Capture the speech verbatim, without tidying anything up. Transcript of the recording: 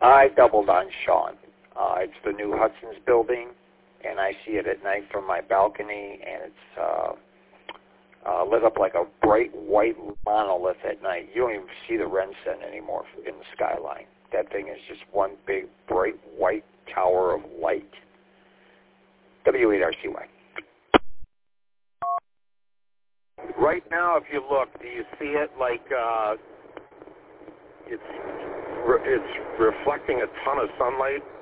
I doubled on Sean. Uh, it's the new Hudson's building, and I see it at night from my balcony, and it's uh, uh, lit up like a bright white monolith at night. You don't even see the Rensen anymore in the skyline. That thing is just one big, bright white tower of light. W eight R C Y. Right now, if you look, do you see it like uh, it's re- it's reflecting a ton of sunlight